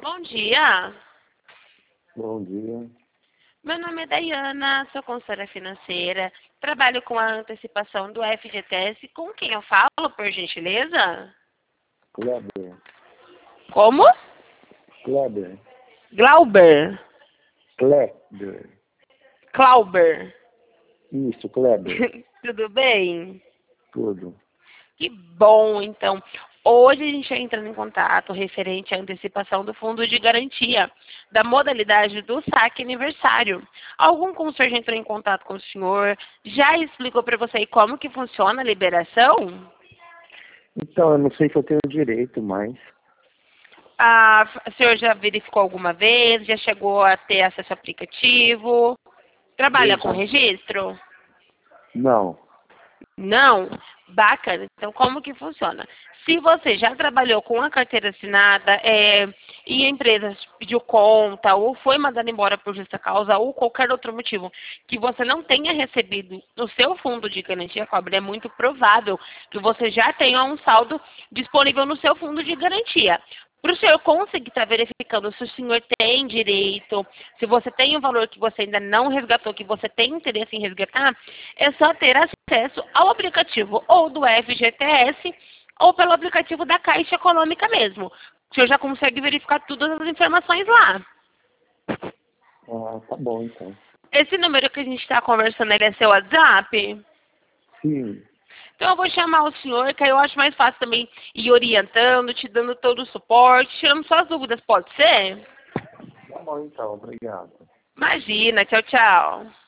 Bom dia. Bom dia. Meu nome é Dayana, sou consultora financeira. Trabalho com a antecipação do FGTS. Com quem eu falo, por gentileza? Kleber. Como? Kleber. Glauber. Kleber. Clauber. Isso, Kleber. Tudo bem? Tudo. Que bom, então. Hoje a gente está entrando em contato referente à antecipação do fundo de garantia, da modalidade do saque aniversário. Algum consultor já entrou em contato com o senhor? Já explicou para você aí como que funciona a liberação? Então, eu não sei se eu tenho direito, mas... O senhor já verificou alguma vez? Já chegou a ter acesso ao aplicativo? Trabalha com Veja. registro? Não. Não? Bacana. Então, como que funciona? Se você já trabalhou com a carteira assinada e a empresa pediu conta ou foi mandada embora por justa causa ou qualquer outro motivo que você não tenha recebido no seu fundo de garantia cobre, é muito provável que você já tenha um saldo disponível no seu fundo de garantia. Para o senhor conseguir estar verificando se o senhor tem direito, se você tem um valor que você ainda não resgatou, que você tem interesse em resgatar, é só ter acesso ao aplicativo ou do FGTS ou pelo aplicativo da Caixa Econômica mesmo. O senhor já consegue verificar todas as informações lá. Ah, tá bom, então. Esse número que a gente está conversando, ele é seu WhatsApp? Sim. Então eu vou chamar o senhor, que aí eu acho mais fácil também ir orientando, te dando todo o suporte, tirando suas dúvidas, pode ser? Tá bom, então. Obrigado. Imagina, tchau, tchau.